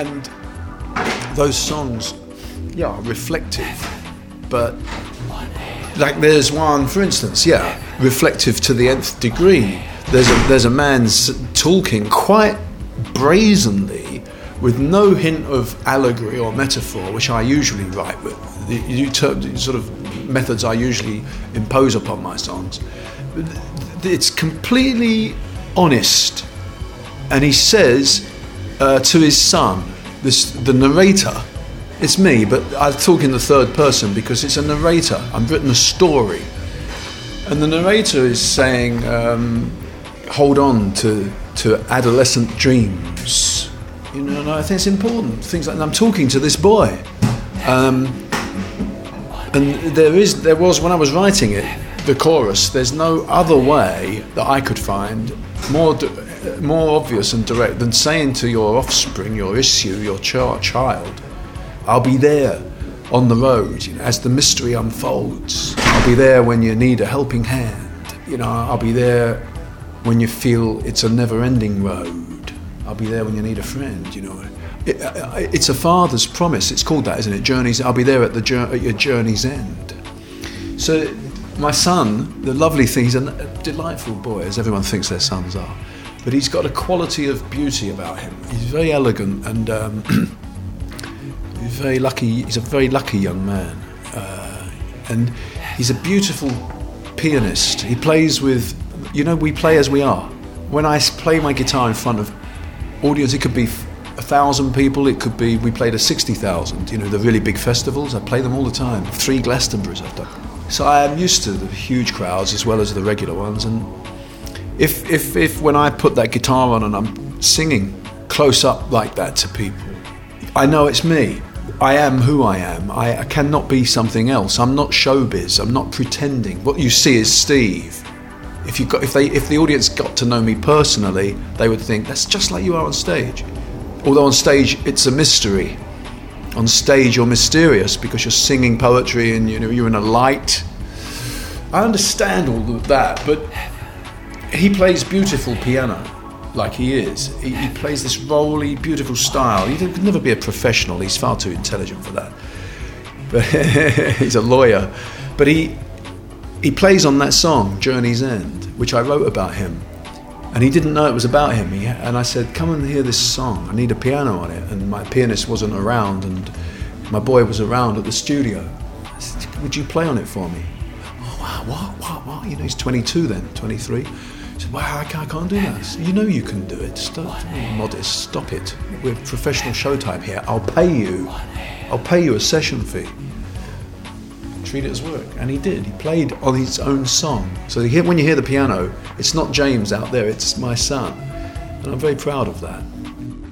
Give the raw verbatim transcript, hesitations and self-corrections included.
and those songs, yeah, are reflective, but like there's one, for instance, yeah, reflective to the nth degree. There's a there's a man talking quite brazenly with no hint of allegory or metaphor, which I usually write with. The, you ter- sort of methods I usually impose upon my songs. It's completely honest, and he says uh, to his son, this the narrator. It's me, but I talk in the third person because it's a narrator. I've written a story, and the narrator is saying, um, "Hold on to to adolescent dreams." You know, and I think it's important. Things like, and I'm talking to this boy, um, and there is, there was when I was writing it, the chorus. There's no other way that I could find more, more obvious and direct than saying to your offspring, your issue, your ch- child, "I'll be there on the road, you know, as the mystery unfolds. I'll be there when you need a helping hand. You know, I'll be there when you feel it's a never-ending road. I'll be there when you need a friend, you know." It, it's a father's promise. It's called that, isn't it? Journeys. I'll be there at the at your journey's end. So my son, the lovely thing, he's a delightful boy, as everyone thinks their sons are, but he's got a quality of beauty about him. He's very elegant and um, he's very lucky. He's a very lucky young man, uh, and he's a beautiful pianist. He plays with, you know, we play as we are. When I play my guitar in front of audience, it could be a thousand people, it could be, we played a sixty thousand, you know, the really big festivals, I play them all the time. Three Glastonburys I've done. So I am used to the huge crowds as well as the regular ones, and if, if, if when I put that guitar on and I'm singing close up like that to people, I know it's me. I am who I am. I, I cannot be something else. I'm not showbiz, I'm not pretending. What you see is Steve. If you got, if they, if the audience got to know me personally, they would think that's just like you are on stage. Although on stage it's a mystery. On stage you're mysterious because you're singing poetry and you know you're in a light. I understand all of that, but he plays beautiful piano, like he is. He, he plays this rolly, beautiful style. He could never be a professional. He's far too intelligent for that. But he's a lawyer. But he. He plays on that song, Journey's End, which I wrote about him. And he didn't know it was about him. He, and I said, "Come and hear this song. I need a piano on it." And my pianist wasn't around, and my boy was around at the studio. I said, "Would you play on it for me?" "Oh, wow, what, what, what?" You know, he's twenty-two then, twenty-three. I said, "Wow, I can't, I can't do that." I said, "You know you can do it. Stop, modest, stop it. We're professional showtime here. I'll pay you. I'll pay you a session fee. Treat it as work." And he did. He played on his own song. So when you hear the piano, it's not James out there, it's my son. And I'm very proud of that.